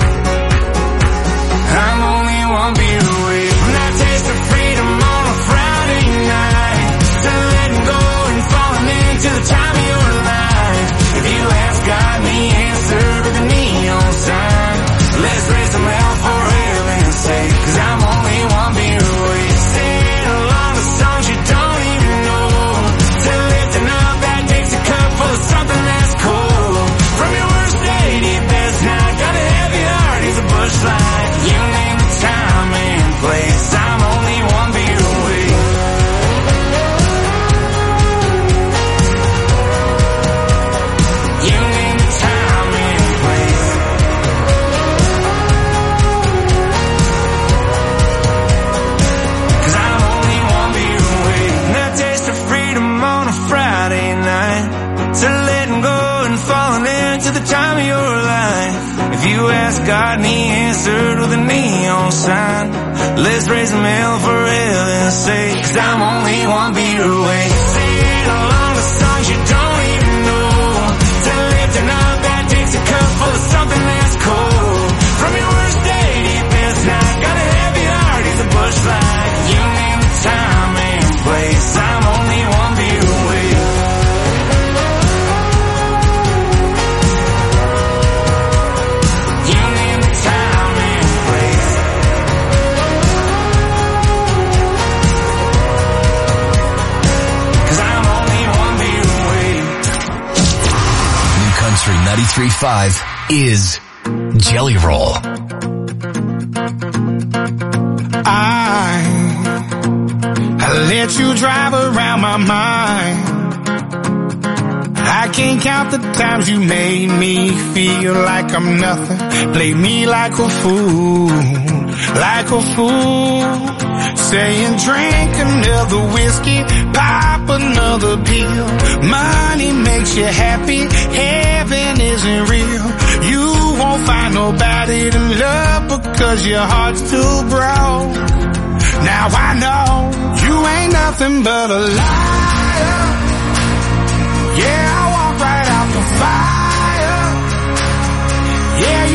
I'm only one beer away from that taste of freedom on a Friday night. To letting go and falling into the time of your life. If you ask God and He answered with a neon sign, let's raise some hell for heaven's sake. 'Cause I'm only one beer away. Singing along the songs you don't even know. To lifting up that Dixie cup full of something that's cold. From your worst day to your best night, got a heavy heart, he's a bush light. You name the time and place, I'm only one beer away. You name the time and place. 'Cause I'm only one beer away. And that taste of freedom on a Friday night. To letting go and falling into the time of your life. If you ask God and He answered with a neon sign, let's raise them hell for heaven's sake. 'Cause I'm only one beer away. Singing along the songs you don't even know. To lifting up that Dixie cup full of something that's cold. From your worst day to your best night, got a heavy heart, he's a bush light. You name the time and place, I'm only one beer away. You name the time and place. 'Cause I'm only one beer away. New Country 93.5 is Jelly Roll. I let you drive around my mind. I can't count the times you made me feel like I'm nothing. Played me like a fool, like a fool. Saying drink another whiskey, pop another pill. Money makes you happy, heaven isn't real. You won't find nobody to love because your heart's too broke. Now I know you ain't nothing but a liar. Yeah, I walk right out the fire.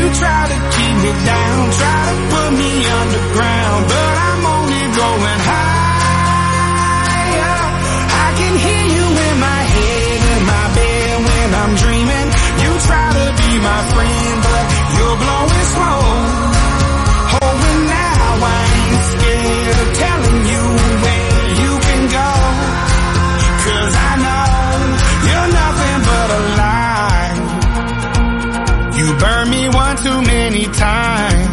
try to keep me down, try to put me underground, but I'm only going higher. I can hear you in my head, in my bed when I'm dreaming. You try to be my friend, but you're blowing smoke. Oh, and now I ain't scared of telling you where you can go, 'cause I know you're nothing but a lie. You burned me one too many times,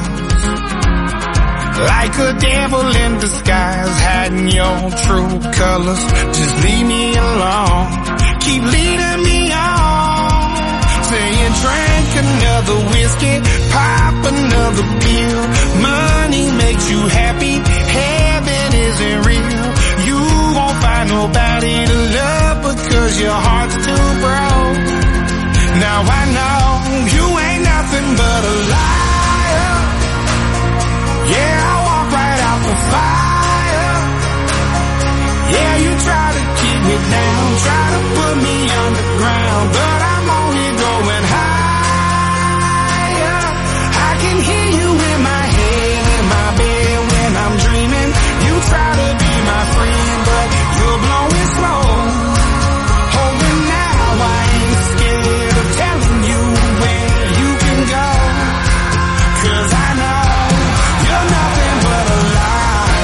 like a devil in disguise, hiding your true colors. Just leave me alone, keep leading me on. Say you drank another whiskey, pop another pill. Money makes you happy, heaven isn't real. You won't find nobody to love because your heart's too broke. Now I know you ain't nothing but a liar. Yeah, I walk right out the fire. Yeah, you try to keep me down, try to put me underground, but I'm only going higher. I can hear you in my head, in my bed when I'm dreaming. You try to be my friend, but you're blowing smoke. Oh, and now I ain't scared of telling you where you can go, 'cause I know you're nothing but a lie.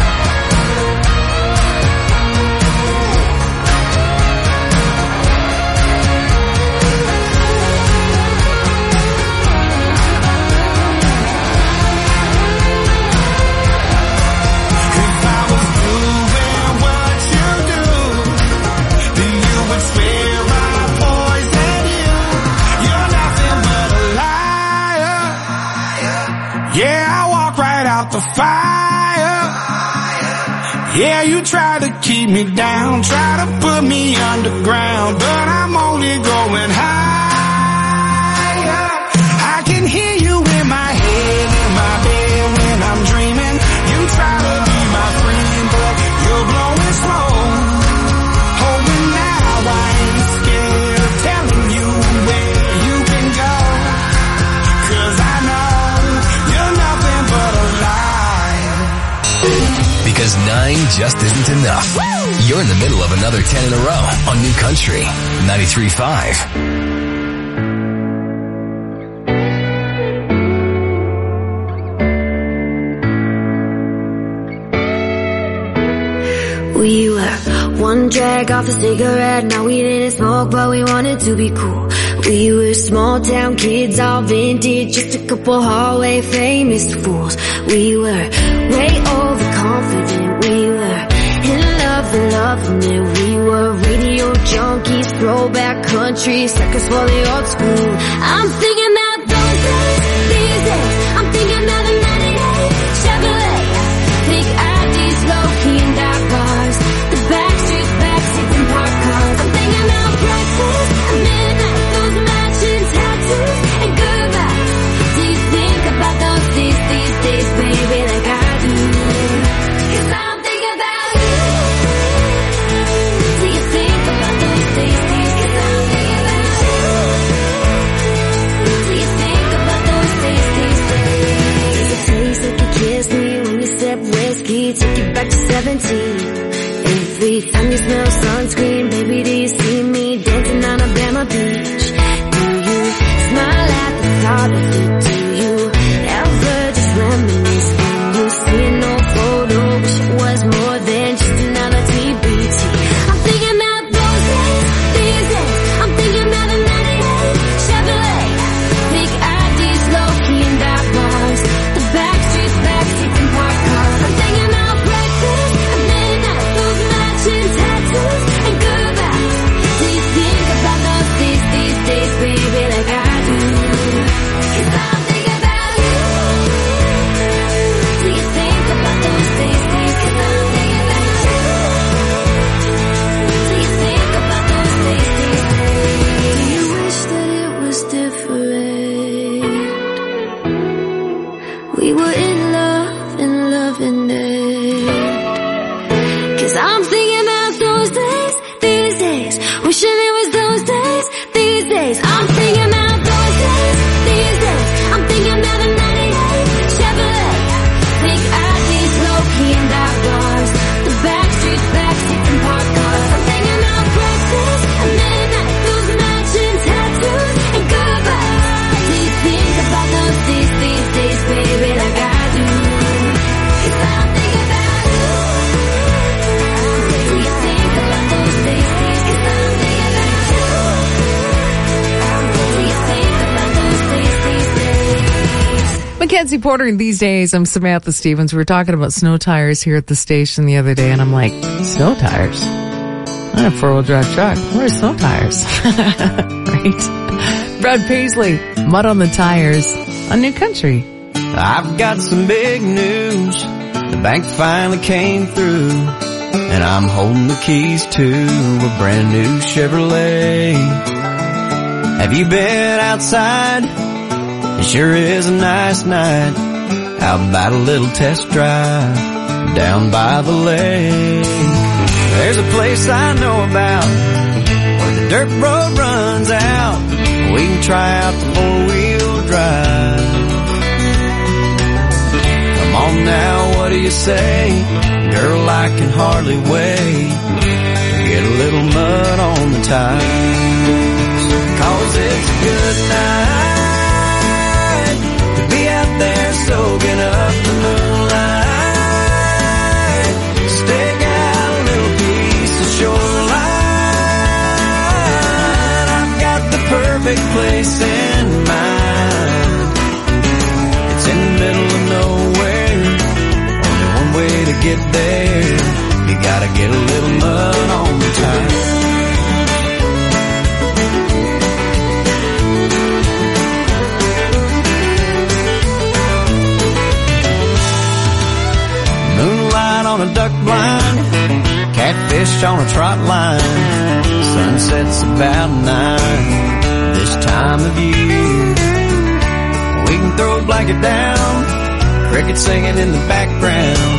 If I was doing what you do, then you would swear I poisoned you. You're nothing but a liar. Yeah, I walk right out the fire. Yeah, you try to keep me down, try to put me underground, but I'm only going higher. I can hear you in my head, in my bed when I'm dreaming. You try to be my friend, but you're blowing smoke. Oh, and now I ain't scared of telling you where you can go, 'cause I know you're nothing but a lie. Because 9 just isn't enough. You're in the middle of another 10 in a row on New Country 93.5. We were one drag off a cigarette, now we didn't smoke, but we wanted to be cool. We were small town kids, all vintage, just a couple hallway famous fools. We were way overconfident, we were in love and loving it. We were radio junkies, throwback country, suckers for the old school. I'm thinking about those days, these days. I'm thinking about the 98 Chevrolet, big IDs, low-key and dark bars, the backstreets, backseats and parked cars. I'm thinking about breakfast at midnight, those matching tattoos and goodbye. Do you think about those days, baby, like I do? 'Cause I'm thinking about you. Do you think about those days? 'Cause I'm thinking about you. Do you think about those days? There's a place that could kiss me when you sip whiskey, take you back to 17. Every time you smell sunscreen, baby, do you see me dancing on Alabama Beach? Do you smile at the thought of it? Do you ever just reminisce when you see an old photo? Wish it was more than just another TBT. I'm thinking about those days, these days. I'm thinking about the 98 Chevrolet, big IDs, low-key and dark bars, the backstreets, backseats and parked cars. I'm thinking about breakfast at midnight, those matching tattoos Mackenzie Porter, and these days I'm Samantha Stevens. We were talking about snow tires here at the station the other day, and I'm like, snow tires? I have a four-wheel drive truck. Where are snow tires? Right? Brad Paisley, Mud on the Tires on New Country. I've got some big news. The bank finally came through, and I'm holding the keys to a brand new Chevrolet. Have you been outside? It sure is a nice night. How about a little test drive down by the lake? There's a place I know about where the dirt road runs out. We can try out the four-wheel drive. Come on now, what do you say? Girl, I can hardly wait to get a little mud on the tires. 'Cause it's a good night to be out there soaking up the moonlight. Stake out a little piece of shoreline. I've got the perfect place in mind. It's in the middle of nowhere. Only one way to get there. You gotta get a little mud on the tires. On a duck blind, catfish on a trot line. Sunset's about 9 this time of year. We can throw a blanket down, crickets singing in the background.